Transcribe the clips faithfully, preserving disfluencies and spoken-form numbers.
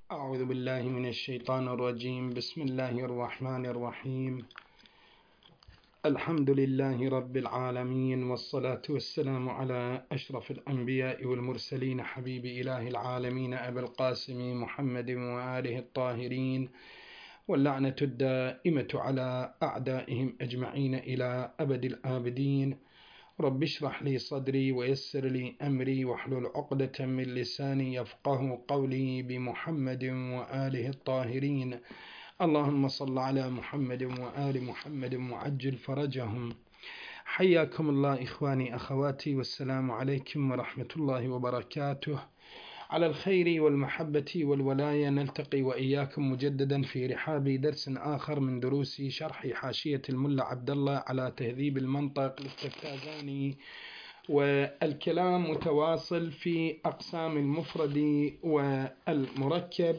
أعوذ بالله من الشيطان الرجيم. بسم الله الرحمن الرحيم. الحمد لله رب العالمين، والصلاة والسلام على أشرف الأنبياء والمرسلين، حبيب إله العالمين أبي القاسم محمد وآله الطاهرين، واللعنة الدائمة على أعدائهم أجمعين إلى أبد الآبدين. رب اشرح لي صدري ويسر لي أمري واحلل عقدة من لساني يفقه قولي، بمحمد وآله الطاهرين. اللهم صل على محمد وآل محمد معجل فرجهم. حياكم الله إخواني أخواتي، والسلام عليكم ورحمة الله وبركاته. على الخير والمحبة والولاية نلتقي وإياكم مجددا في رحاب درس آخر من دروس شرح حاشية الملا عبد الله على تهذيب المنطق للتفتازاني، والكلام متواصل في أقسام المفرد والمركب.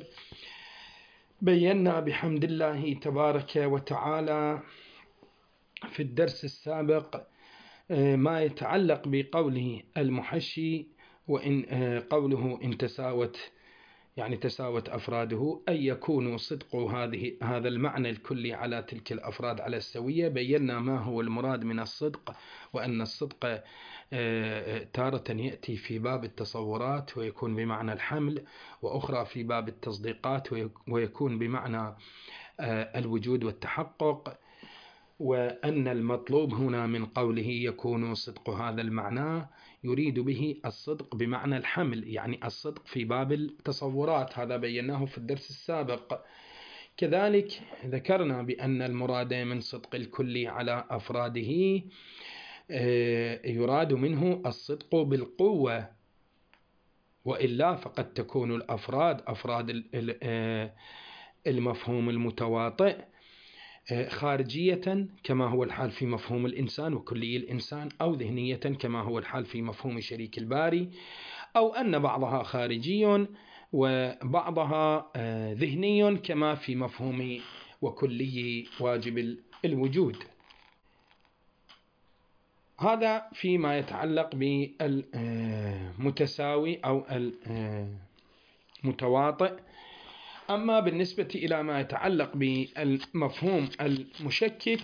بينا بحمد الله تبارك وتعالى في الدرس السابق ما يتعلق بقوله المحشي، وإن قوله إن تساوت، يعني تساوت أفراده، أي يكون صدق هذه هذا المعنى الكلي على تلك الأفراد على السوية. بينا ما هو المراد من الصدق، وأن الصدق تارة يأتي في باب التصورات ويكون بمعنى الحمل، وأخرى في باب التصديقات ويكون بمعنى الوجود والتحقق، وأن المطلوب هنا من قوله يكون صدق هذا المعنى يريد به الصدق بمعنى الحمل، يعني الصدق في باب التصورات. هذا بيناه في الدرس السابق. كذلك ذكرنا بأن المراد من صدق الكل على أفراده يراد منه الصدق بالقوة، وإلا فقد تكون الأفراد أفراد المفهوم المتواطئ خارجية كما هو الحال في مفهوم الإنسان وكلي الإنسان، أو ذهنية كما هو الحال في مفهوم شريك الباري، أو أن بعضها خارجي وبعضها ذهني كما في مفهوم وكلي واجب الوجود. هذا فيما يتعلق بالمتساوي أو المتواطئ. أما بالنسبة إلى ما يتعلق بالمفهوم المشكك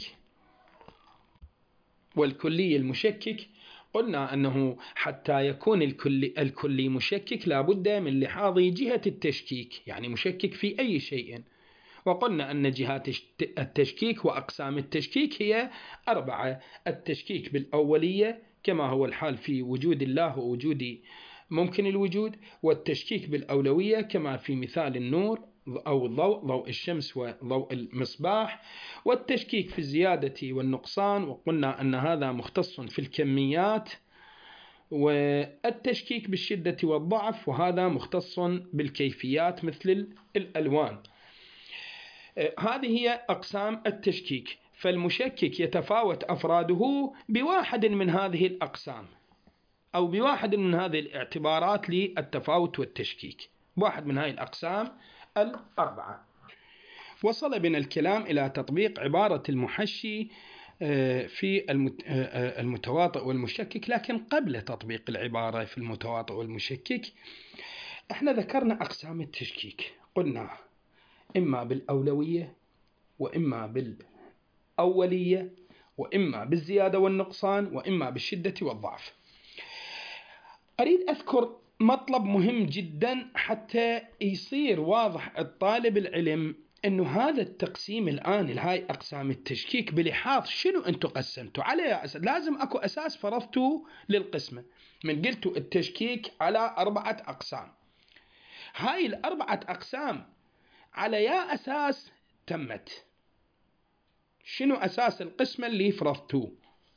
والكلي المشكك، قلنا أنه حتى يكون الكلي, الكلي مشكك لابد من لحاظ جهة التشكيك، يعني مشكك في أي شيء. وقلنا أن جهات التشكيك وأقسام التشكيك هي أربعة: التشكيك بالأولية كما هو الحال في وجود الله ووجود ممكن الوجود، والتشكيك بالأولوية كما في مثال النور أو الضوء، ضوء الشمس وضوء المصباح، والتشكيك في الزيادة والنقصان، وقلنا أن هذا مختص في الكميات، والتشكيك بالشدة والضعف، وهذا مختص بالكيفيات مثل الألوان. هذه هي أقسام التشكيك. فالمشكك يتفاوت أفراده بواحد من هذه الأقسام أو بواحد من هذه الاعتبارات للتفاوت والتشكيك، واحد من هذه الأقسام الأربعة. وصل بنا الكلام إلى تطبيق عبارة المحشي في المتواطئ والمشكك. لكن قبل تطبيق العبارة في المتواطئ والمشكك احنا ذكرنا أقسام التشكيك. قلنا إما بالأولوية، وإما بالأولية، وإما بالزيادة والنقصان، وإما بالشدة والضعف. أريد أذكر مطلب مهم جدا حتى يصير واضح الطالب العلم أنه هذا التقسيم الآن لهاي أقسام التشكيك بلحاظ شنو أنتوا قسمتوا على أساس. لازم أكو أساس فرضتوا للقسمة. من قلتوا التشكيك على أربعة أقسام، هاي الأربعة أقسام على يا أساس تمت؟ شنو أساس القسمة اللي فرضتوه؟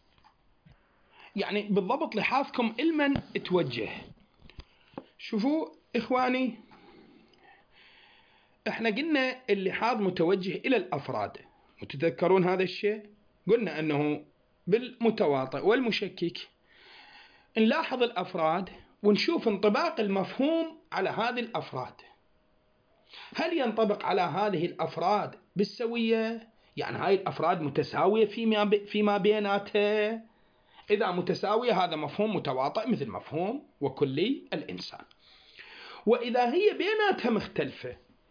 يعني بالضبط لحاظكم علما توجه. شوفوا إخواني، احنا قلنا اللحاظ متوجه إلى الأفراد، متذكرون هذا الشيء؟ قلنا أنه بالمتواطئ والمشكك نلاحظ الأفراد ونشوف انطباق المفهوم على هذه الأفراد. هل ينطبق على هذه الأفراد بالسوية؟ يعني هاي الأفراد متساوية فيما, فيما بيناتها؟ إذا متساوية هذا مفهوم متواطئ مثل مفهوم وكلي الإنسان. وإذا هي بيناتها مختلفة،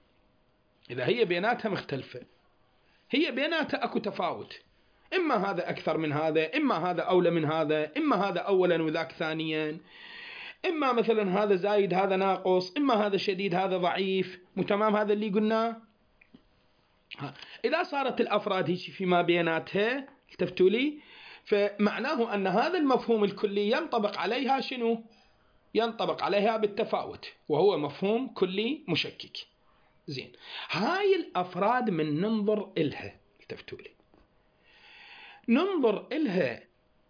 إذا هي بيناتها مختلفة، هي بيناتها أكو تفاوت، إما هذا أكثر من هذا، إما هذا أولى من هذا، إما هذا أولا وذاك ثانيا، إما مثلا هذا زايد هذا ناقص، إما هذا شديد هذا ضعيف. متمام هذا اللي قلناه. إذا صارت الأفراد هيك فيما بيناتها، التفتوا لي، فمعناه أن هذا المفهوم الكلي ينطبق عليها شنو؟ ينطبق عليها بالتفاوت، وهو مفهوم كلي مشكك. زين، هاي الأفراد من ننظر إلها، التفتوا لي، ننظر إلها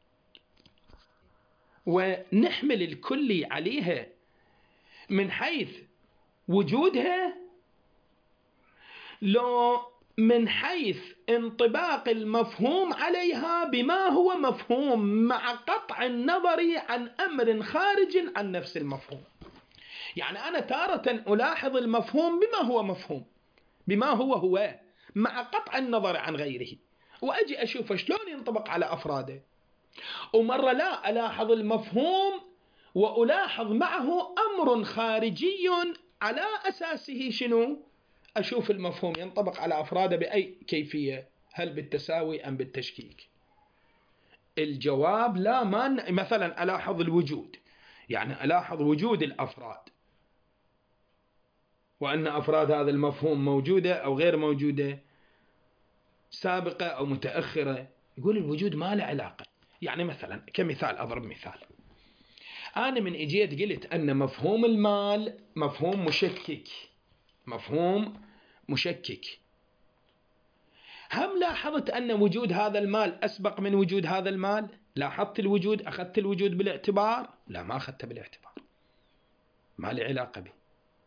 ونحمل الكلي عليها من حيث وجودها، لو من حيث انطباق المفهوم عليها بما هو مفهوم، مع قطع النظر عن أمر خارج عن نفس المفهوم. يعني أنا تارة ألاحظ المفهوم بما هو مفهوم، بما هو هو، مع قطع النظر عن غيره، وأجي أشوف شلون ينطبق على أفراده. ومرة لا ألاحظ المفهوم وألاحظ معه أمر خارجي، على أساسه شنو؟ أشوف المفهوم ينطبق على أفراده بأي كيفية، هل بالتساوي أم بالتشكيك؟ الجواب لا. ما مثلا ألاحظ الوجود، يعني ألاحظ وجود الأفراد، وأن أفراد هذا المفهوم موجودة أو غير موجودة، سابقة أو متأخرة. يقول الوجود ما له علاقة. يعني مثلا كمثال، أضرب مثال، أنا من إجيت قلت أن مفهوم المال مفهوم مشكك، مفهوم مشكك. هم لاحظت أن وجود هذا المال أسبق من وجود هذا المال؟ لاحظت الوجود، أخذت الوجود بالاعتبار؟ لا، ما أخذته بالاعتبار، ما له علاقة به.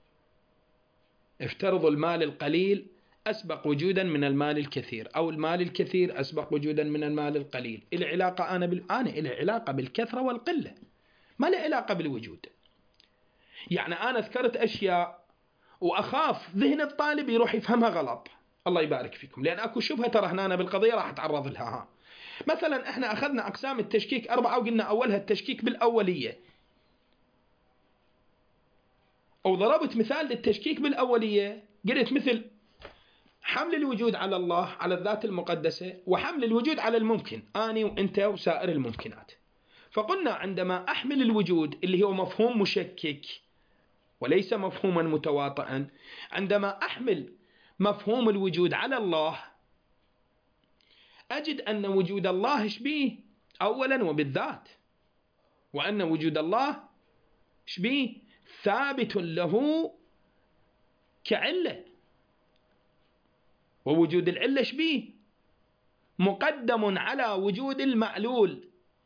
افترضوا المال القليل أسبق وجودا من المال الكثير، أو المال الكثير أسبق وجودا من المال القليل. إلى علاقة أنا بال... أنا إلى علاقة بالكثرة والقلة، ما له علاقة بالوجود. يعني أنا ذكرت أشياء وأخاف ذهن الطالب يروح يفهمها غلط، الله يبارك فيكم، لأن أكو شبهة ترى هنا بالقضية راح أتعرض لها. ها. مثلا إحنا أخذنا أقسام التشكيك أربعة، وقلنا أولها التشكيك بالأولية، أو ضربت مثال للتشكيك بالأولية، قلت مثل حمل الوجود على الله، على الذات المقدسة، وحمل الوجود على الممكن، أني وإنت وسائر الممكنات. فقلنا عندما أحمل الوجود اللي هو مفهوم مشكك وليس مفهوما متواطئا، عندما أحمل مفهوم الوجود على الله، أجد أن وجود الله شبيه أولا وبالذات، وأن وجود الله شبيه ثابت له كعلة، ووجود العلة شبيه مقدم على وجود المعلول،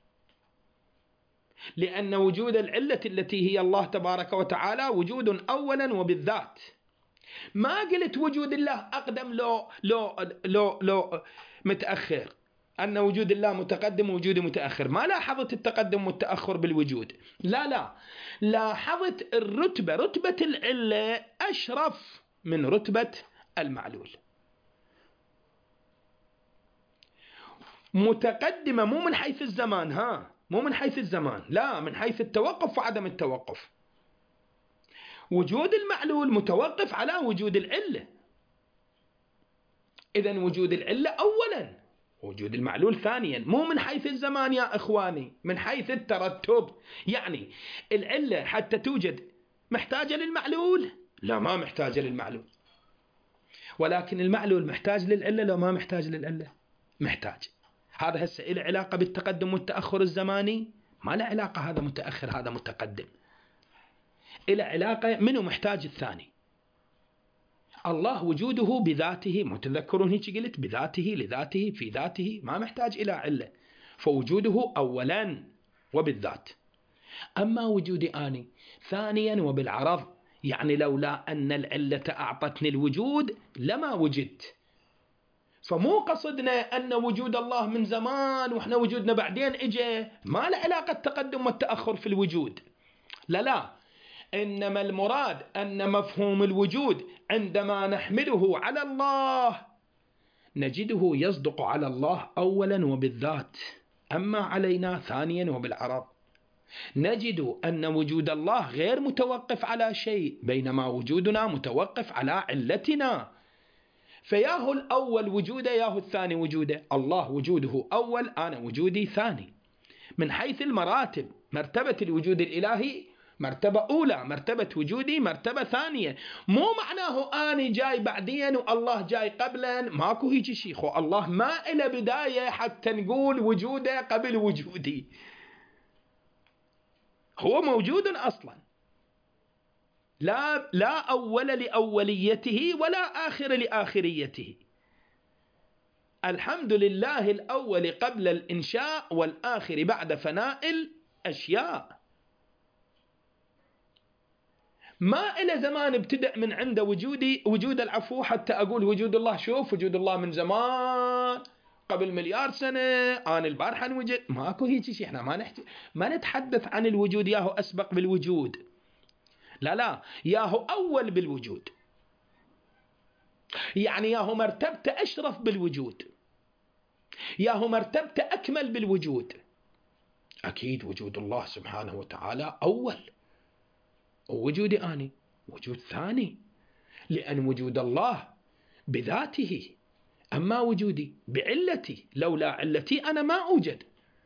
لأن وجود العلة التي هي الله تبارك وتعالى وجود أولا وبالذات. ما قلت وجود الله أقدم لو لو لو لو متأخر، أن وجود الله متقدم ووجوده متأخر. ما لاحظت التقدم والتأخر بالوجود، لا لا، لاحظت الرتبة، رتبة العلة أشرف من رتبة المعلول، متقدمة مو من حيث الزمان، ها، مو من حيث الزمان، لا، من حيث التوقف وعدم التوقف. وجود المعلول متوقف على وجود العلة، إذن وجود العلة أولا، وجود المعلول ثانيا، مو من حيث الزمان يا إخواني، من حيث الترتب. يعني العلة حتى توجد محتاجة للمعلول؟ لا، ما محتاجة للمعلول. ولكن المعلول محتاج للعلة؟ لو ما محتاج للعلة، محتاج. هذا هسه له علاقة بالتقدم والتأخر الزماني؟ ما له علاقة، هذا متأخر هذا متقدم. له علاقة منه محتاج الثاني. الله وجوده بذاته، متذكرون هيك قلت بذاته، لذاته، في ذاته، ما محتاج إلى علة، فوجوده أولا وبالذات. أما وجودي آني ثانيا وبالعرض، يعني لولا أن العلة أعطتني الوجود لما وجدت. فمو قصدنا أن وجود الله من زمان وإحنا وجودنا بعدين إجا، ما له علاقة التقدم والتأخر في الوجود، لا لا، إنما المراد أن مفهوم الوجود عندما نحمله على الله نجده يصدق على الله أولا وبالذات، أما علينا ثانيا وبالعرض. نجد أن وجود الله غير متوقف على شيء، بينما وجودنا متوقف على علتنا. فياهو الأول وجوده ياهو الثاني وجوده. الله وجوده أول، أنا وجودي ثاني. من حيث المراتب، مرتبة الوجود الإلهي مرتبة أولى، مرتبة وجودي مرتبة ثانية. مو معناه أنا جاي بعدين والله جاي قبلا، ماكو هيجي شيء. خو الله ما إلى بداية حتى نقول وجوده قبل وجودي، هو موجود أصلا، لا لا أول لأوليته ولا آخر لآخريته. الحمد لله الأول قبل الإنشاء والآخر بعد فناء الأشياء. ما إلى زمان ابتدأ من عنده وجودي وجود العفو حتى أقول وجود الله. شوف وجود الله من زمان قبل مليار سنة، أنا البارحة وجد. ماكو هيك شيء. احنا ما نحكي ما نتحدث عن الوجود ياهو أسبق بالوجود، لا لا، ياهو أول بالوجود، يعني ياهو مرتبته أشرف بالوجود، ياهو مرتبته أكمل بالوجود. أكيد وجود الله سبحانه وتعالى أول، ووجودي أنا وجود ثاني، لأن وجود الله بذاته، أما وجودي بعلتي، لولا علتي أنا ما أوجد.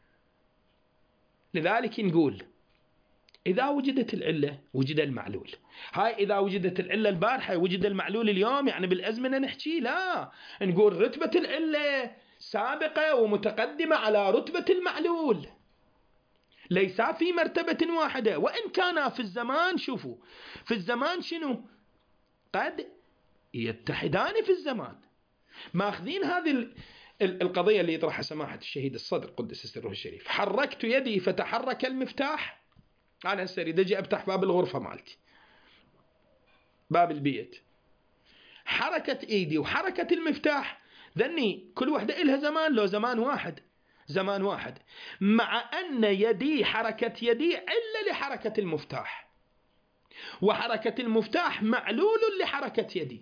لذلك نقول إذا وجدت العلة وجد المعلول. هاي إذا وجدت العلة البارحة وجد المعلول اليوم، يعني بالأزمنة نحكي؟ لا، نقول رتبة العلة سابقة ومتقدمة على رتبة المعلول، ليس في مرتبة واحدة. وإن كان في الزمان، شوفوا في الزمان شنو؟ قد يتحدان في الزمان. ماخذين هذه القضية اللي يطرحها سماحة الشهيد الصدر قدس سره الشريف. حركت يدي فتحرك المفتاح. أنا هسه أريد أجي أفتح باب الغرفة مالتي، باب البيت، حركة إيدي وحركة المفتاح، ذني كل وحدة إلها زمان، لو زمان واحد، زمان واحد، مع أن يدي حركة يدي علة لحركة المفتاح، وحركة المفتاح معلول لحركة يدي.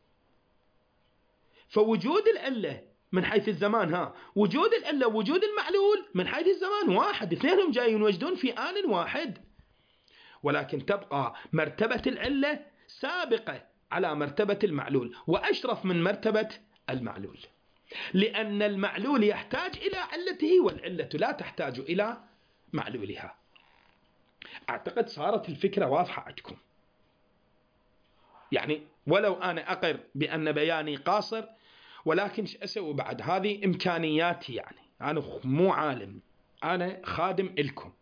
فوجود العلة من حيث الزمان، ها وجود العلة وجود المعلول من حيث الزمان واحد، اثنينهم جايين يوجدون في آن واحد، ولكن تبقى مرتبة العلة سابقة على مرتبة المعلول وأشرف من مرتبة المعلول، لأن المعلول يحتاج إلى علته والعلة لا تحتاج إلى معلولها. أعتقد صارت الفكرة واضحة عندكم، يعني ولو أنا أقر بأن بياني قاصر، ولكن شو أسوي بعد؟ هذه إمكانياتي، يعني أنا مو عالم، أنا خادم إلكم.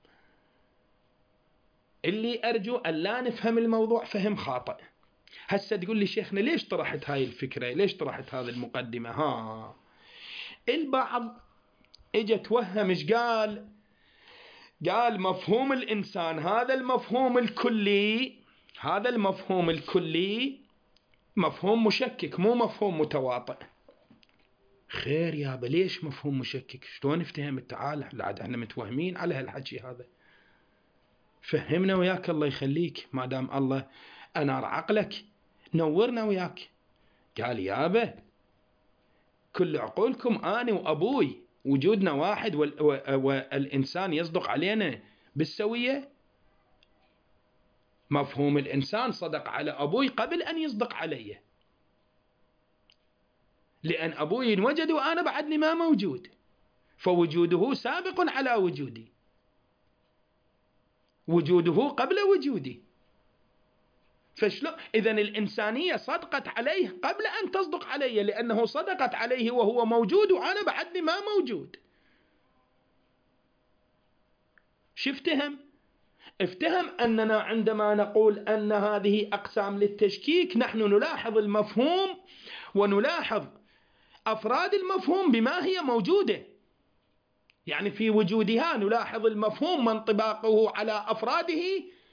اللي أرجو أن لا نفهم الموضوع فهم خاطئ. هسه تقول لي شيخنا ليش طرحت هاي الفكرة، ليش طرحت هذه المقدمة؟ ها البعض اجى توهم، ايش قال؟ قال مفهوم الإنسان، هذا المفهوم الكلي، هذا المفهوم الكلي مفهوم مشكك مو مفهوم متواطئ. خير يابا، ليش مفهوم مشكك؟ شلون نفتهم؟ تعال لعد احنا متوهمين على هالحكي هذا، فهمنا وياك الله يخليك، ما دام الله أنار عقلك نورنا وياك. قال يابا كل عقولكم أنا وأبوي وجودنا واحد، والإنسان يصدق علينا بالسوية. مفهوم الإنسان صدق على أبوي قبل أن يصدق علي، لأن أبوي انوجد وأنا بعدني ما موجود، فوجوده سابق على وجودي، وجوده قبل وجودي. فشلون إذن الإنسانية صدقت عليه قبل أن تصدق علي، لأنه صدقت عليه وهو موجود وأنا بعدني ما موجود. شفتهم؟ افتهم أننا عندما نقول أن هذه أقسام للتشكيك نحن نلاحظ المفهوم ونلاحظ أفراد المفهوم بما هي موجودة، يعني في وجودها نلاحظ المفهوم من انطباقه على أفراده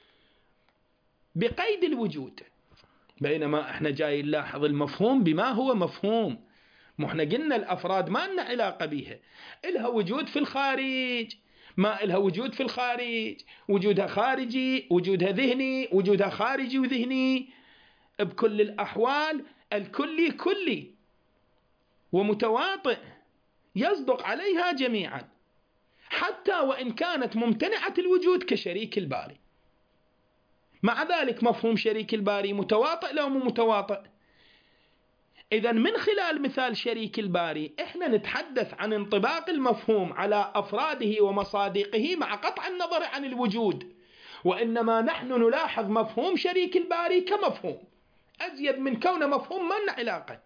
بقيد الوجود، بينما احنا جاي نلاحظ المفهوم بما هو مفهوم. مو احنا قلنا الأفراد ما لنا علاقة بها، إلها وجود في الخارج، ما إلها وجود في الخارج، وجودها خارجي، وجودها ذهني، وجودها خارجي وذهني، بكل الأحوال الكلي كلي ومتواطئ يصدق عليها جميعا، حتى وإن كانت ممتنعة الوجود كشريك الباري. مع ذلك مفهوم شريك الباري متواطئ لو مو متواطئ؟ إذن من خلال مثال شريك الباري إحنا نتحدث عن انطباق المفهوم على أفراده ومصادقه مع قطع النظر عن الوجود، وإنما نحن نلاحظ مفهوم شريك الباري كمفهوم أزيد من كونه مفهوم ما لنا علاقة.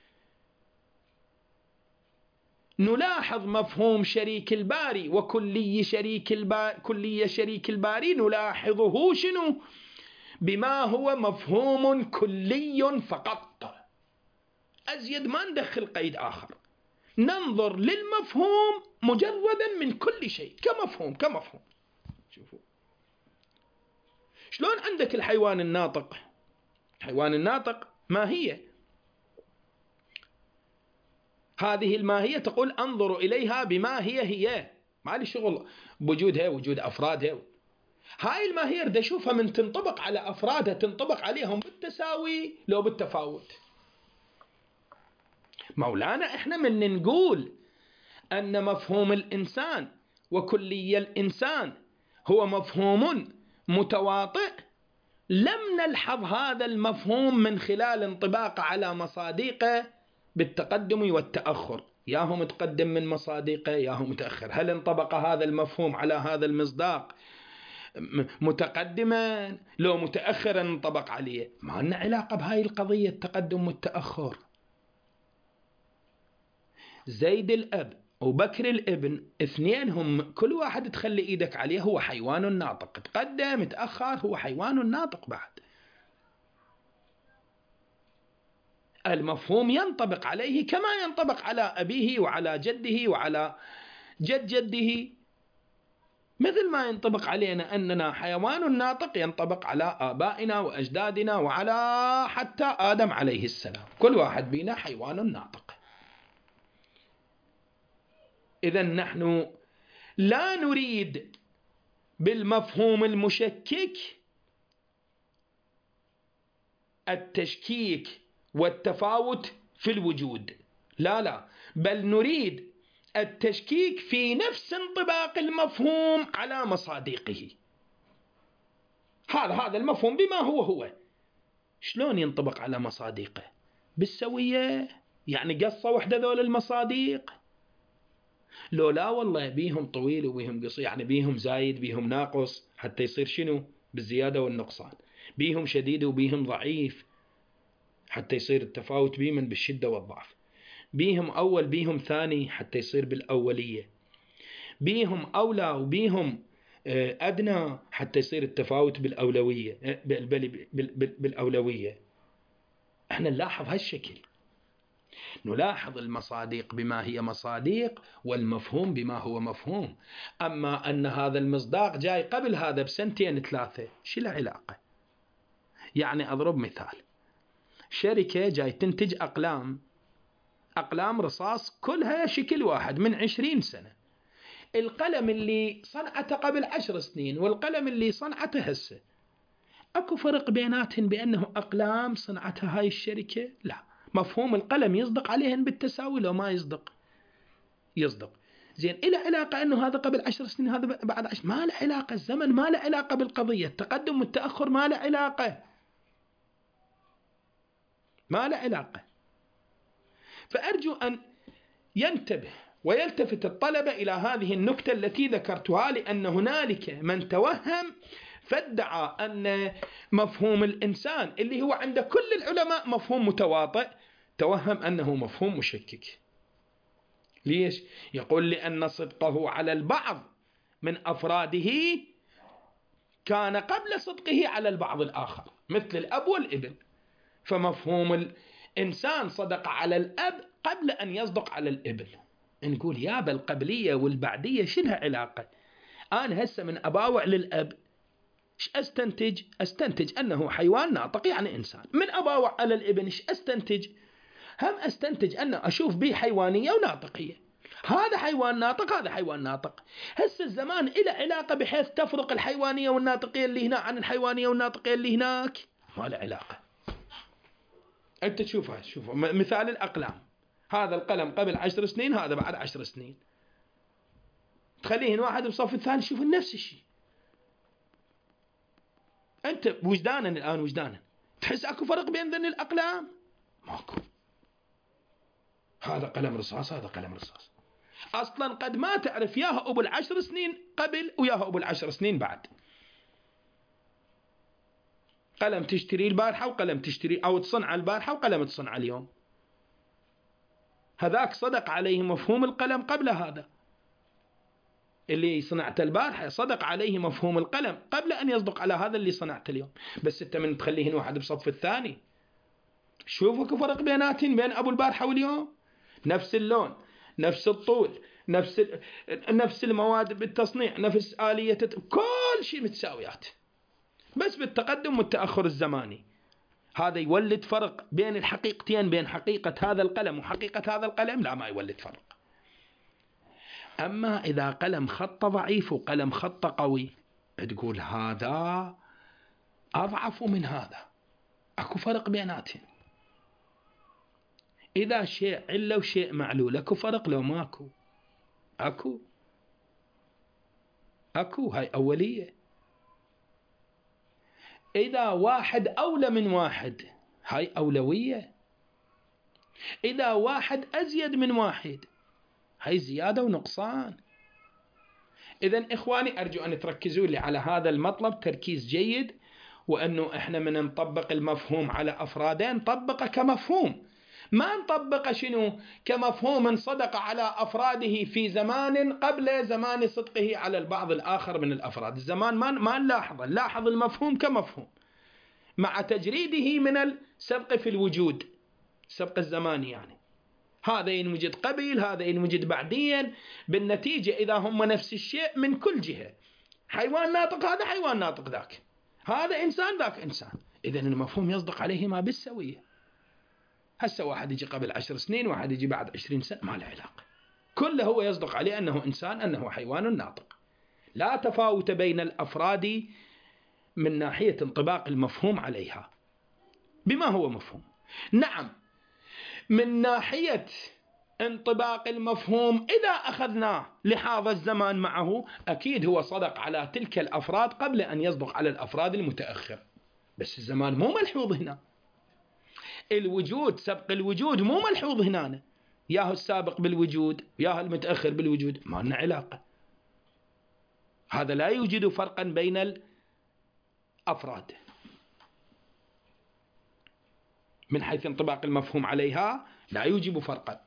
نلاحظ مفهوم شريك الباري وكلي شريك الباري كلية شريك الباري نلاحظه شنو؟ بما هو مفهوم كلي فقط، أزيد ما ندخل قيد آخر، ننظر للمفهوم مجردا من كل شيء كمفهوم كمفهوم. شوفوا شلون عندك الحيوان الناطق. الحيوان الناطق ماهية، هذه الماهية تقول أنظر إليها بما هي هي، ما لي شغل بوجودها وجود أفرادها. هاي الماهية بدي أشوفها من تنطبق على أفرادها تنطبق عليهم بالتساوي لو بالتفاوت. مولانا إحنا من نقول أن مفهوم الإنسان وكلي الإنسان هو مفهوم متواطئ، لم نلحظ هذا المفهوم من خلال انطباقه على مصادقه بالتقدم والتأخر، يا هو متقدم من مصادقه يا هو متأخر. هل انطبق هذا المفهوم على هذا المصداق متقدما لو متأخرا انطبق عليه؟ ما لنا علاقة بهاي القضية التقدم والتأخر. زيد الأب وبكر الابن اثنينهم كل واحد تخلي ايدك عليه هو حيوان ناطق، تقدم تأخر هو حيوان ناطق بعد. المفهوم ينطبق عليه كما ينطبق على أبيه وعلى جده وعلى جد جده، مثل ما ينطبق علينا أننا حيوان ناطق ينطبق على آبائنا وأجدادنا وعلى حتى آدم عليه السلام، كل واحد بينا حيوان ناطق. إذن نحن لا نريد بالمفهوم المشكك التشكيك والتفاوت في الوجود، لا لا، بل نريد التشكيك في نفس انطباق المفهوم على مصادقه. هذا هذا المفهوم بما هو هو شلون ينطبق على مصادقه؟ بالسوية، يعني قصة وحدة ذول المصادق؟ لو لا والله بيهم طويل وبيهم قصير، يعني بيهم زايد بيهم ناقص حتى يصير شنو؟ بالزيادة والنقصان. بيهم شديد وبيهم ضعيف حتى يصير التفاوت بيهم بالشدة والضعف. بيهم أول بيهم ثاني حتى يصير بالأولية. بيهم أولى وبيهم أدنى حتى يصير التفاوت بالأولوية بالأولوية. احنا نلاحظ هالشكل، نلاحظ المصادق بما هي مصادق والمفهوم بما هو مفهوم. أما أن هذا المصداق جاي قبل هذا بسنتين ثلاثة، شو له علاقة؟ يعني أضرب مثال، شركة جاي تنتج أقلام أقلام رصاص كلها شكل واحد من عشرين سنة. القلم اللي صنعته قبل عشر سنين والقلم اللي صنعته هسه، أكو فرق بيناتهن بأنه أقلام صنعتها هاي الشركة؟ لا. مفهوم القلم يصدق عليهن بالتساوي لو ما يصدق؟ يصدق. زين، إلى علاقة أنه هذا قبل عشر سنين هذا بعد عشر؟ ما له علاقة. الزمن ما له علاقة بالقضية، التقدم والتأخر ما له علاقة، ما له علاقة. فأرجو أن ينتبه ويلتفت الطلبة إلى هذه النكتة التي ذكرتها، لأن هنالك من توهم فادعى أن مفهوم الإنسان اللي هو عند كل العلماء مفهوم متواطئ توهم أنه مفهوم مشكك. ليش؟ يقول لأن صدقه على البعض من أفراده كان قبل صدقه على البعض الآخر، مثل الأب والابن. فمفهوم الإنسان صدق على الأب قبل أن يصدق على الابن. نقول يا بالقبلية والبعدية شنها علاقة؟ أنا هسه من أباوع للأب إيش أستنتج؟ أستنتج أنه حيوان ناطق يعني إنسان. من أباوع على الابن إيش أستنتج؟ هم أستنتج أن أشوف به حيوانية وناطقية. هذا حيوان ناطق هذا حيوان ناطق. هسه الزمان إلى علاقة بحيث تفرق الحيوانية والناطقية اللي هنا عن الحيوانية والناطقية اللي هناك؟ ما له علاقة. أنت تشوفها، شوف مثال الأقلام، هذا القلم قبل عشر سنين هذا بعد عشر سنين، تخليهن واحد بصف الثاني شوف نفس الشيء. أنت وجدانا الآن وجدانا تحس أكو فرق بين ذن الأقلام؟ ماكو. هذا قلم رصاص، هذا قلم رصاص. أصلا قد ما تعرف ياها أبو العشر سنين قبل وياها أبو العشر سنين بعد. قلم تشتري البارحة وقلم تشتري أو تصنع البارحة وقلم تصنع اليوم. هذاك صدق عليه مفهوم القلم قبل هذا. اللي صنعت البارحة صدق عليه مفهوم القلم قبل أن يصدق على هذا اللي صنعت اليوم. بس أنت من تخليهن واحد بصف الثاني. شوفوا فرق بيناتهم بين أبو البارحة واليوم. نفس اللون، نفس الطول، نفس نفس المواد بالتصنيع، نفس آلية، كل شيء متساويات، بس بالتقدم والتأخر الزماني. هذا يولد فرق بين الحقيقتين، بين حقيقة هذا القلم وحقيقة هذا القلم، لا ما يولد فرق. أما إذا قلم خط ضعيف وقلم خط قوي، تقول هذا أضعف من هذا، أكو فرق بيناتهم. إذا شيء علة وشيء معلول، أكو فرق لو ماكو؟ أكو أكو هاي أولية. إذا واحد أولى من واحد، هاي أولوية. إذا واحد أزيد من واحد، هاي زيادة ونقصان. إذن إخواني أرجو أن تركزوا لي على هذا المطلب تركيز جيد، وأنه إحنا من نطبق المفهوم على أفراده نطبقه كمفهوم، ما نطبقه شنو كمفهوم صدق على أفراده في زمان قبل زمان صدقه على البعض الآخر من الأفراد. الزمان ما ما نلاحظه، نلاحظ المفهوم كمفهوم مع تجريده من السبق في الوجود، سبق الزماني يعني. هذا ينوجد قبل، هذا ينوجد بعدين، بالنتيجة إذا هم نفس الشيء من كل جهة، حيوان ناطق هذا حيوان ناطق ذاك، هذا إنسان ذاك إنسان، إذن المفهوم يصدق عليهما بالسوية. هسه واحد يجي قبل عشر سنين، واحد يجي بعد عشرين سنة، ما له علاقة، كله هو يصدق عليه أنه إنسان، أنه حيوان ناطق. لا تفاوت بين الأفراد من ناحية انطباق المفهوم عليها بما هو مفهوم. نعم، من ناحية انطباق المفهوم إذا أخذناه لحاظ الزمان معه، أكيد هو صدق على تلك الأفراد قبل أن يصدق على الأفراد المتأخر، بس الزمان مو ملحوظ هنا، الوجود سبق الوجود مو ملحوظ هنا، ياهو السابق بالوجود ياهو المتأخر بالوجود، ما لنا علاقة. هذا لا يوجد فرقا بين الأفراد من حيث انطباق المفهوم عليها، لا يوجب فرقا.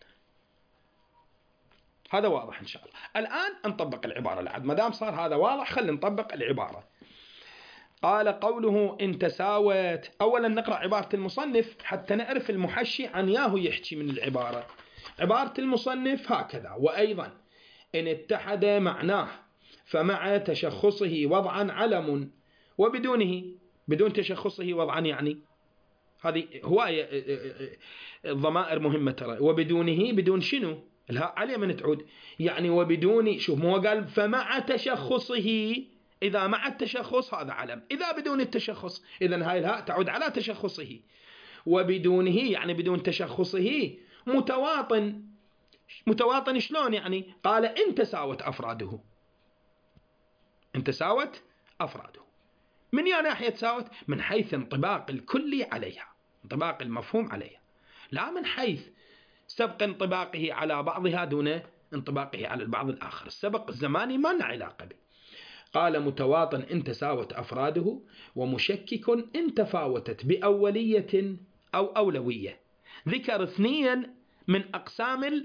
هذا واضح إن شاء الله. الآن نطبق العبارة لعد ما دام صار هذا واضح، خلينا نطبق العبارة. قال قوله إن تساوت. أولا نقرأ عبارة المصنف حتى نعرف المحشي عن ياهو يحكي من العبارة. عبارة المصنف هكذا: وأيضا إن اتحد معناه فمع تشخصه وضعا علم، وبدونه، بدون تشخصه وضعا يعني هذه هواية الضمائر مهمة ترى. وبدونه بدون شنو؟ الهاء عليه من تعود يعني وبدون، شوف مو قال فمع تشخصه، إذا مع التشخص هذا علم، إذا بدون التشخص إذن هاي الهاء تعود على تشخصه. وبدونه يعني بدون تشخصه متواطن. متواطن شلون يعني؟ قال إن تساوت أفراده، إن تساوت أفراده. من يا ناحية تساوت؟ من حيث انطباق الكلي عليها، انطباق المفهوم عليها، لا من حيث سبق انطباقه على بعضها دون انطباقه على البعض الآخر. السبق الزماني ما له علاقة به. قال متواطن إن تساوت أفراده، ومشكك إن تفاوتت بأولية أو أولوية. ذكر اثنين من أقسام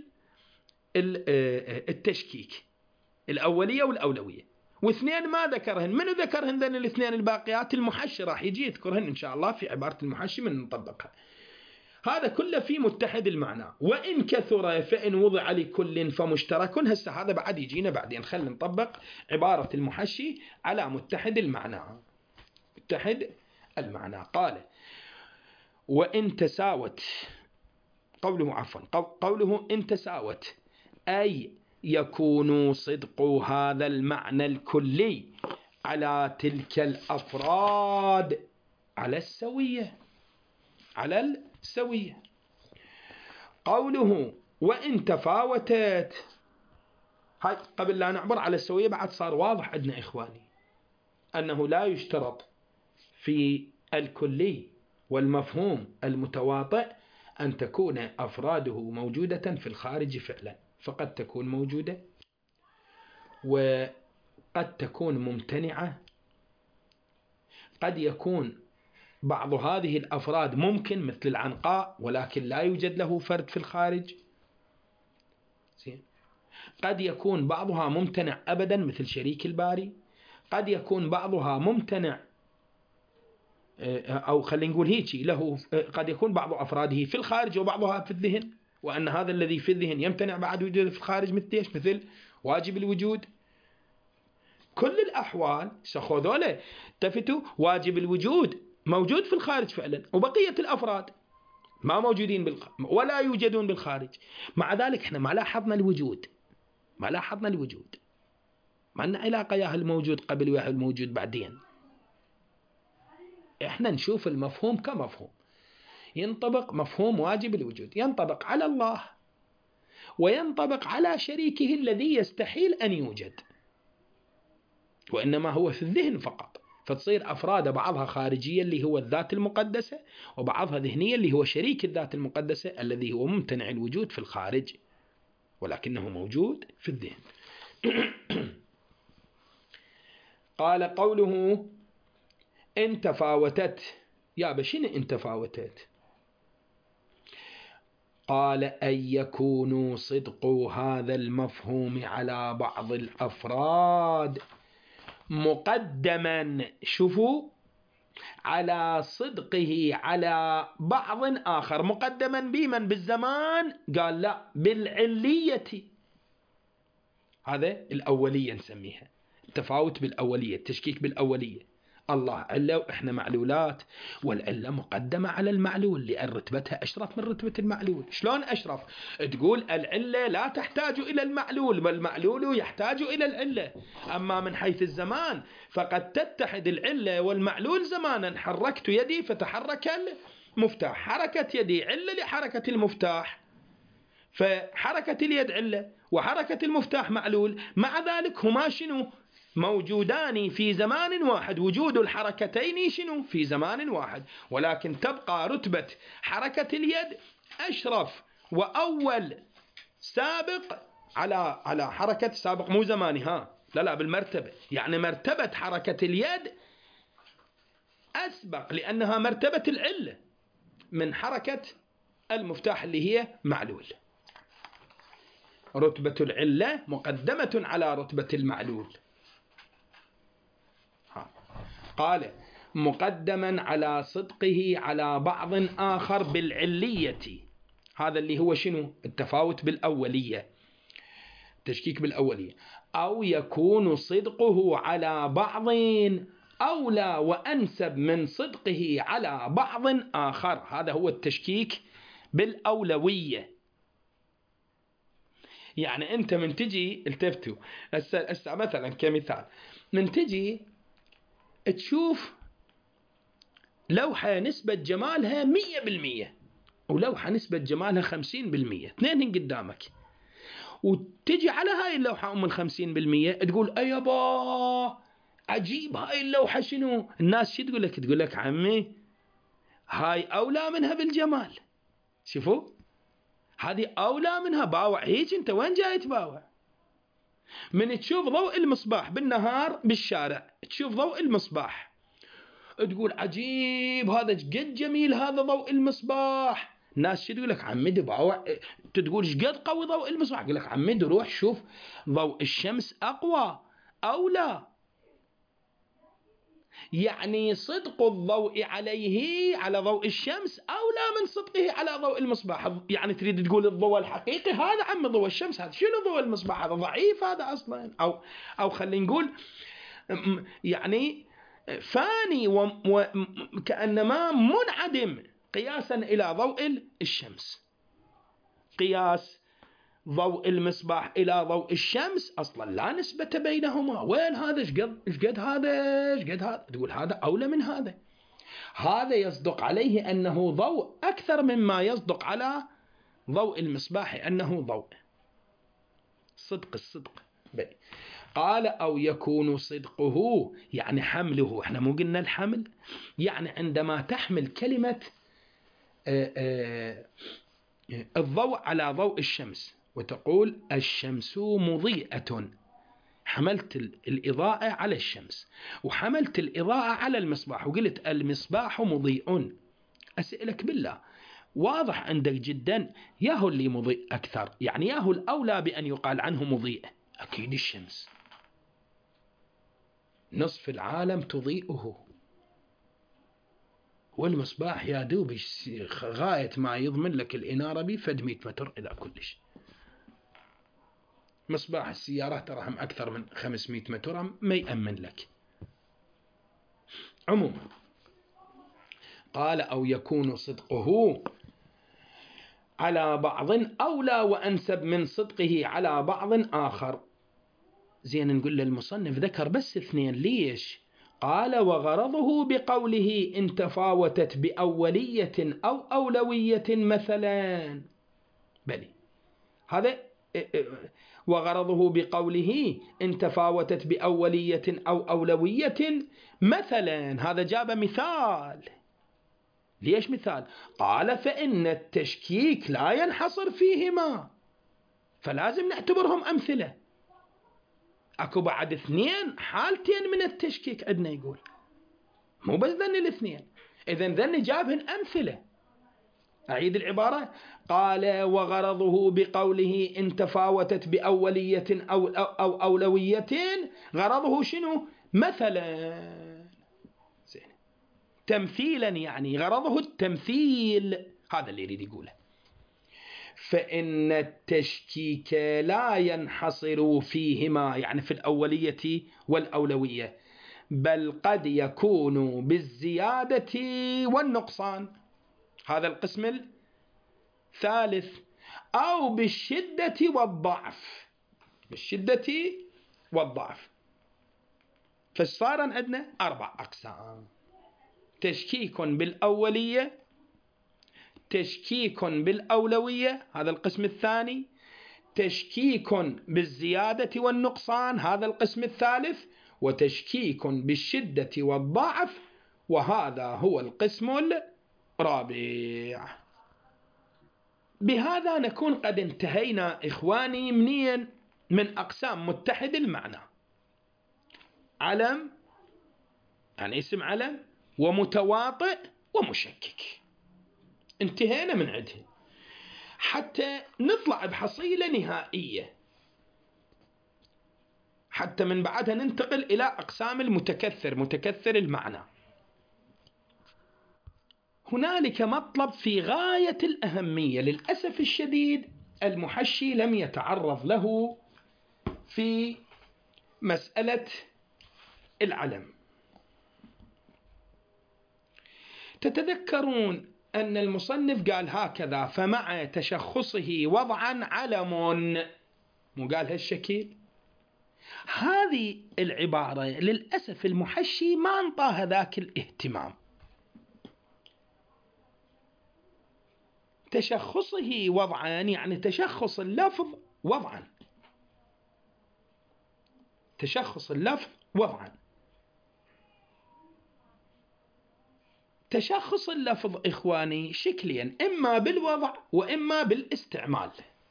التشكيك، الأولية والأولوية، واثنين ما ذكرهن. من ذكرهن ذن الاثنين الباقيات؟ المحشي راح يجي يذكرهن إن شاء الله في عبارة المحشي من نطبقها. هذا كله في متحد المعنى. وإن كثر فإن وضع لكل فمشترك. هسه هذا بعد يجينا بعدين، خلينا نطبق عبارة المحشي على متحد المعنى. متحد المعنى. قال وإن تساوت، قوله عفوا قوله إن تساوت أي يكون صدق هذا المعنى الكلي على تلك الأفراد على السوية، على السوية. قوله وإن تفاوتت، هاي قبل لا نعبر على السوية بعد صار واضح عندنا إخواني أنه لا يشترط في الكلي والمفهوم المتواطئ أن تكون أفراده موجودة في الخارج فعلا، فقد تكون موجودة وقد تكون ممتنعة. قد يكون بعض هذه الأفراد ممكن مثل العنقاء ولكن لا يوجد له فرد في الخارج. قد يكون بعضها ممتنع أبدا مثل شريك الباري. قد يكون بعضها ممتنع أو خلينا نقول هيك له، قد يكون بعض أفراده في الخارج وبعضها في الذهن، وأن هذا الذي في الذهن يمتنع بعد وجوده في الخارج مثل مثل واجب الوجود. كل الأحوال سخذوله التفتوا واجب الوجود موجود في الخارج فعلا، وبقية الأفراد ما موجودين بالخ... ولا يوجدون بالخارج. مع ذلك احنا ما لاحظنا الوجود، ما لاحظنا الوجود، ما لنا علاقة يا الموجود قبل ويا الموجود بعدين. احنا نشوف المفهوم كمفهوم، ينطبق مفهوم واجب الوجود، ينطبق على الله وينطبق على شريكه الذي يستحيل أن يوجد، وإنما هو في الذهن فقط. فتصير أفراد بعضها خارجية اللي هو الذات المقدسة، وبعضها ذهنية اللي هو شريك الذات المقدسة الذي هو ممتنع الوجود في الخارج ولكنه موجود في الذهن. قال قوله إن تفاوتت، يا بشين إن تفاوتت؟ قال أن يكون صدق هذا المفهوم على بعض الأفراد مقدما، شوفوا، على صدقه على بعض آخر. مقدما بمن؟ بالزمان؟ قال لا، بالعلية. هذا الأولية نسميها، التفاوت بالأولية، التشكيك بالأولية. الله علة وإحنا معلولات، والعلة مقدمة على المعلول لأن رتبتها أشرف من رتبة المعلول. شلون أشرف؟ تقول العلة لا تحتاج إلى المعلول والمعلول يحتاج إلى العلة. أما من حيث الزمان فقد تتحد العلة والمعلول زمانا. حركت يدي فتحرك المفتاح، حركة يدي علة لحركة المفتاح، فحركة اليد علة وحركة المفتاح معلول. مع ذلك هما شنو؟ موجودان في زمان واحد، وجود الحركتين شنو؟ في زمان واحد، ولكن تبقى رتبة حركة اليد أشرف وأول سابق على على حركة سابق، مو زماني ها، لا لا بالمرتبة، يعني مرتبة حركة اليد أسبق لأنها مرتبة العلة من حركة المفتاح اللي هي معلول. رتبة العلة مقدمة على رتبة المعلول. قال مقدما على صدقه على بعض آخر بالعلية. هذا اللي هو شنو؟ التفاوت بالأولية، تشكيك بالأولية. أو يكون صدقه على بعض أولى وأنسب من صدقه على بعض آخر. هذا هو التشكيك بالأولوية. يعني أنت من تجي، التفتوا هسه مثلا كمثال، من تجي تشوف لوحة نسبة جمالها مية بالمية ولوحة نسبة جمالها خمسين بالمية، اثنين قدامك، وتجي على هاي اللوحة أم الخمسين بالمية تقول أيبا عجيب هاي اللوحة شنو؟ الناس شو تقول لك؟ تقول لك عمي هاي أولى منها بالجمال. شوفوا، هذه أولى منها. باوع هيك، أنت وين جاي تباوع؟ من تشوف ضوء المصباح بالنهار بالشارع، تشوف ضوء المصباح تقول عجيب هذا قد جميل هذا ضوء المصباح. ناس تقول لك عمي باوع، تقول ايش قد قوي ضوء المصباح، يقول لك عمي روح شوف ضوء الشمس أقوى أولى. يعني صدق الضوء عليه على ضوء الشمس أولى من صدقه على ضوء المصباح. يعني تريد تقول الضوء الحقيقي هذا عم ضوء الشمس، هذا شنو ضوء المصباح؟ هذا ضعيف هذا أصلا، أو أو خلينا نقول يعني فاني وكأنما منعدم قياسا إلى ضوء الشمس. قياس ضوء المصباح إلى ضوء الشمس أصلا لا نسبة بينهما. وين هذا؟ ايش قد ايش قد هذا ايش قد هذا؟ تقول هذا أولى من هذا. هذا يصدق عليه أنه ضوء أكثر مما يصدق على ضوء المصباح أنه ضوء. صدق الصدق بي. قال أو يكون صدقه، يعني حمله. احنا مو قلنا الحمل؟ يعني عندما تحمل كلمة الضوء على ضوء الشمس وتقول الشمس مضيئة، حملت الإضاءة على الشمس وحملت الإضاءة على المصباح وقلت المصباح مضيء. أسألك بالله، واضح عندك جدا ياهو اللي مضيء أكثر، يعني ياهو الأولى بأن يقال عنه مضيء؟ أكيد الشمس، نصف العالم تضيئه، والمصباح يا دوب غاية ما يضمن لك الإنارة بفد مئة متر إذا كلش. مصباح السيارات تراهم أكثر من خمسمئة متر ما يأمن لك. عموما قال أو يكون صدقه على بعض أولى وأنسب من صدقه على بعض آخر. زين، نقول للمصنف ذكر بس اثنين، ليش؟ قال وغرضه بقوله إن تفاوتت بأولية أو أولوية مثلا. بلي هذا وغرضه بقوله إن تفاوتت بأولية أو أولوية مثلا، هذا جاب مثال. ليش مثال؟ قال فإن التشكيك لا ينحصر فيهما، فلازم نعتبرهم أمثلة. أكو بعد اثنين حالتين من التشكيك عندنا، يقول مو بس ذن الاثنين، إذن ذن جابهن أمثلة. أعيد العبارة، قال وغرضه بقوله إن تفاوتت بأولية أو, أو, أو أولوية، غرضه شنو؟ مثلا، زين، تمثيلا، يعني غرضه التمثيل، هذا اللي يريد يقوله. فإن التشكيك لا ينحصر فيهما، يعني في الأولية والأولوية، بل قد يكون بالزيادة والنقصان، هذا القسم الثالث، أو بالشدة والضعف، بالشدة والضعف. فصار عندنا أربع أقسام: تشكيك بالأولية، تشكيك بالأولوية، هذا القسم الثاني، تشكيك بالزيادة والنقصان، هذا القسم الثالث، وتشكيك بالشدة والضعف، وهذا هو القسم الرابع. بهذا نكون قد انتهينا إخواني منين؟ من أقسام متحد المعنى. علم، يعني اسم علم، ومتواطئ، ومشكك، انتهينا من عندها حتى نطلع بحصيلة نهائية، حتى من بعدها ننتقل إلى أقسام المتكثر، متكثر المعنى. هنالك مطلب في غاية الأهمية، للأسف الشديد المحشي لم يتعرض له في مسألة العلم. تتذكرون أن المصنف قال هكذا: فمع تشخصه وضعا علم، مو قال هالشكل؟ هذه العبارة للأسف المحشي ما انطاها ذاك الاهتمام. تشخصه وضعا يعني تشخص اللفظ وضعا، تشخص اللفظ وضعا. تشخص اللفظ إخواني شكليا، إما بالوضع وإما بالاستعمال.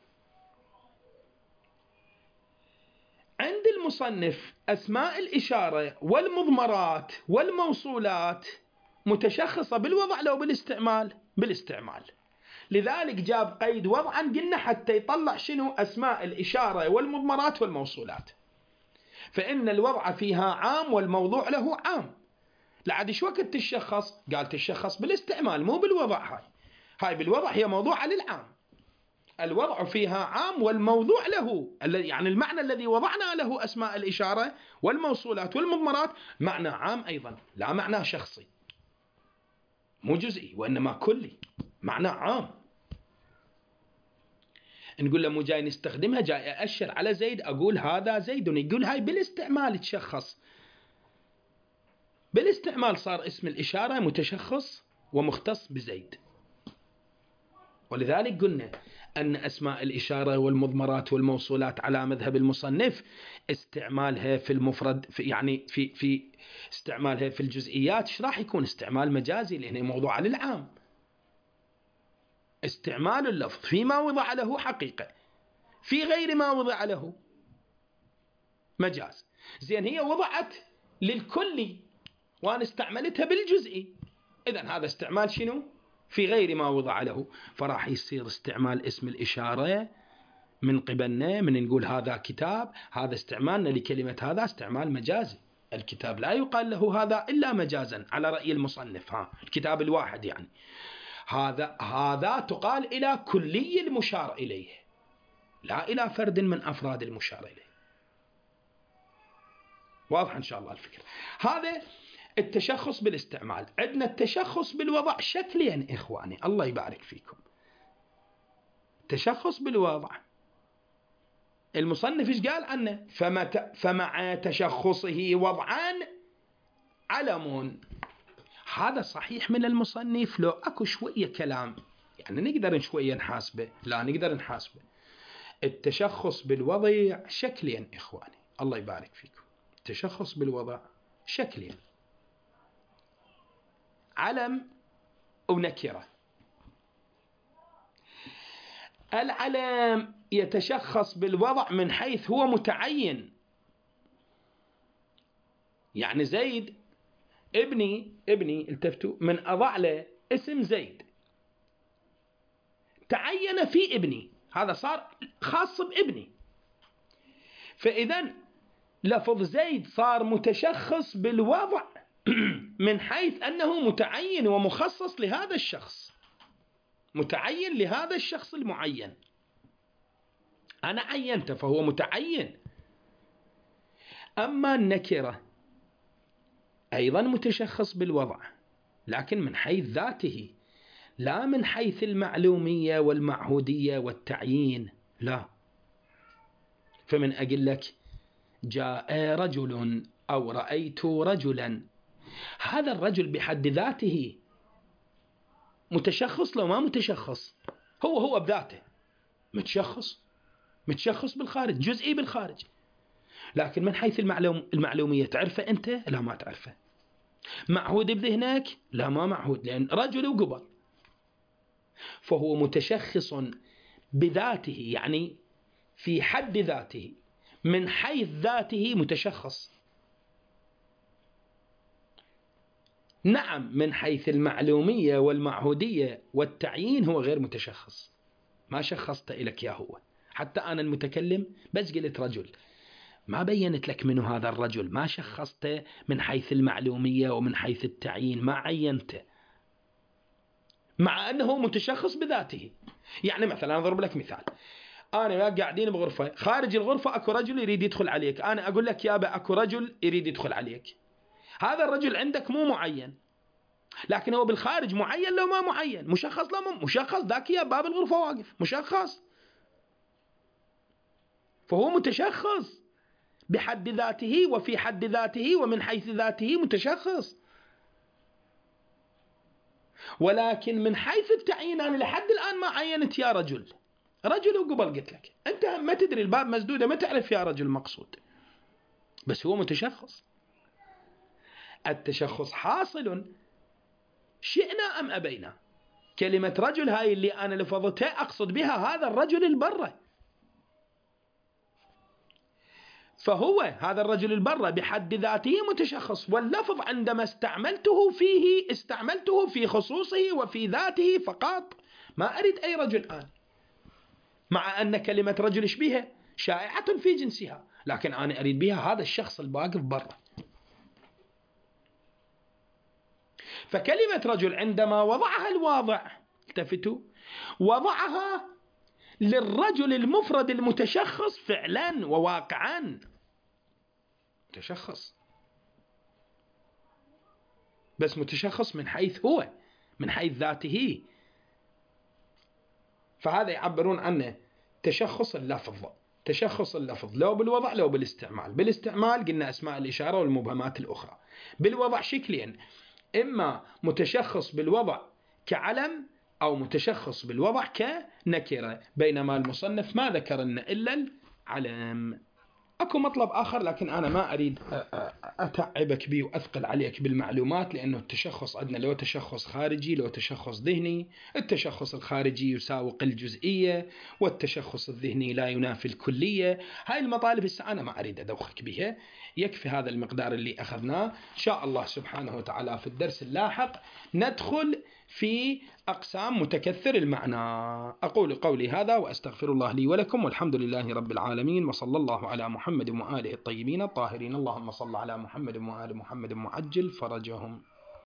عند المصنف أسماء الإشارة والمضمرات والموصولات متشخصة بالوضع لو بالاستعمال؟ بالاستعمال. لذلك جاب قيد وضعا، قلنا حتى يطلع شنو؟ أسماء الإشارة والمضمرات والموصولات. فإن الوضع فيها عام والموضوع له عام. لعد شو وقت تشخص؟ قال تشخص بالاستعمال مو بالوضع. هاي هاي بالوضع هي موضوع للعام، الوضع فيها عام والموضوع له، يعني المعنى الذي وضعنا له أسماء الإشارة والموصولات والمضمرات معنى عام أيضا، لا معنى شخصي، مو جزئي وإنما كلي، معنى عام. نقول له مو جاي نستخدمها، جاي أأشر على زيد أقول هذا زيد، يقول هاي بالاستعمال تشخص. بالاستعمال صار اسم الإشارة متشخص ومختص بزيد. ولذلك قلنا أن أسماء الإشارة والمضمرات والموصولات على مذهب المصنف استعمالها في المفرد، في يعني في في استعمالها في الجزئيات ايش راح يكون؟ استعمال مجازي، لأنه موضوع للعام. استعمال اللفظ فيما وضع له حقيقة، في غير ما وضع له مجاز. زين هي وضعت للكلي وأنا استعملتها بالجزئي، إذن هذا استعمال شنو؟ في غير ما وضع له، فراح يصير استعمال اسم الإشارة من قبلنا من نقول هذا كتاب، هذا استعمالنا لكلمة هذا استعمال مجازي. الكتاب لا يقال له هذا إلا مجازا على رأي المصنف، ها الكتاب الواحد يعني هذا هذا تقال إلى كلي المشار إليه لا إلى فرد من أفراد المشار إليه. واضح إن شاء الله الفكرة. هذا التشخص بالاستعمال. عندنا التشخص بالوضع شكلين إخواني، الله يبارك فيكم. تشخص بالوضع المصنف إيش قال عنه؟ فمع تشخصه وضعان علم. هذا صحيح من المصنف لو أكو شوية كلام يعني نقدر شوية نحاسبه، لا نقدر نحاسبه. التشخص بالوضع شكلين إخواني، الله يبارك فيكم. التشخص بالوضع شكلين، علم ونكرة. العلم يتشخص بالوضع من حيث هو متعين، يعني زيد ابني ابني التفتوا من أضع له اسم زيد، تعين في ابني، هذا صار خاص بابني، فإذا لفظ زيد صار متشخص بالوضع من حيث أنه متعين ومخصص لهذا الشخص، متعين لهذا الشخص المعين، أنا عينته فهو متعين. أما النكرة أيضا متشخص بالوضع لكن من حيث ذاته لا من حيث المعلومية والمعهودية والتعيين، لا. فمن أقول لك جاء رجل أو رأيت رجلا، هذا الرجل بحد ذاته متشخص لو ما متشخص، هو هو بذاته متشخص متشخص بالخارج، جزئي بالخارج، لكن من حيث المعلوم المعلومية تعرفه أنت؟ لا ما تعرفه. معهود بذهنك؟ لا ما معهود، لأن رجل وقبل، فهو متشخص بذاته يعني في حد ذاته، من حيث ذاته متشخص. نعم من حيث المعلومية والمعهودية والتعيين هو غير متشخص، ما شخصت إلك يا هو. حتى أنا المتكلم بس قلت رجل، ما بينت لك منه هذا الرجل، ما شخصته من حيث المعلومية ومن حيث التعيين، ما عينته، مع أنه متشخص بذاته. يعني مثلا أضرب لك مثال، أنا قاعدين بغرفة، خارج الغرفة أكو رجل يريد يدخل عليك، أنا أقول لك يابا أكو رجل يريد يدخل عليك، هذا الرجل عندك مو معين، لكن هو بالخارج معين لو ما معين، مشخص لو ما مشخص، ذاك يا باب الغرفة واقف مشخص، فهو متشخص بحد ذاته وفي حد ذاته ومن حيث ذاته متشخص. ولكن من حيث التعيين أنا لحد الآن ما عينت يا رجل، رجل وقبل قلت لك أنت ما تدري الباب مسدودة ما تعرف يا رجل مقصود، بس هو متشخص. التشخص حاصل شئنا أم أبينا. كلمة رجل هاي اللي أنا لفظتها أقصد بها هذا الرجل البرة، فهو هذا الرجل البرة بحد ذاته متشخص، واللفظ عندما استعملته فيه استعملته في خصوصه وفي ذاته فقط، ما أريد أي رجل آن، مع أن كلمة رجل شبيهة شائعة في جنسها، لكن أنا أريد بها هذا الشخص الواقف برا. فكلمة رجل عندما وضعها الواضع، التفتوا، وضعها للرجل المفرد المتشخص فعلا وواقعا، متشخص بس متشخص من حيث هو، من حيث ذاته، فهذا يعبرون عنه تشخص اللفظ. تشخص اللفظ لو بالوضع لو بالاستعمال. بالاستعمال قلنا أسماء الإشارة والمبهمات الأخرى. بالوضع شكلين، إما متشخص بالوضع كعلم أو متشخص بالوضع كنكرة، بينما المصنف ما ذكر لنا إلا العلم. أكو مطلب آخر لكن أنا ما أريد أتعبك به وأثقل عليك بالمعلومات، لأنه التشخص عندنا لو تشخص خارجي لو تشخص ذهني. التشخص الخارجي يساوق الجزئية، والتشخص الذهني لا ينافي الكلية. هاي المطالب هسه أنا ما أريد أدوخك بها، يكفي هذا المقدار اللي أخذناه. إن شاء الله سبحانه وتعالى في الدرس اللاحق ندخل في أقسام متكثر المعنى. أقول قولي هذا وأستغفر الله لي ولكم، والحمد لله رب العالمين، وصلى الله على محمد وآله الطيبين الطاهرين. اللهم صل على محمد وآل محمد وعجل فرجهم.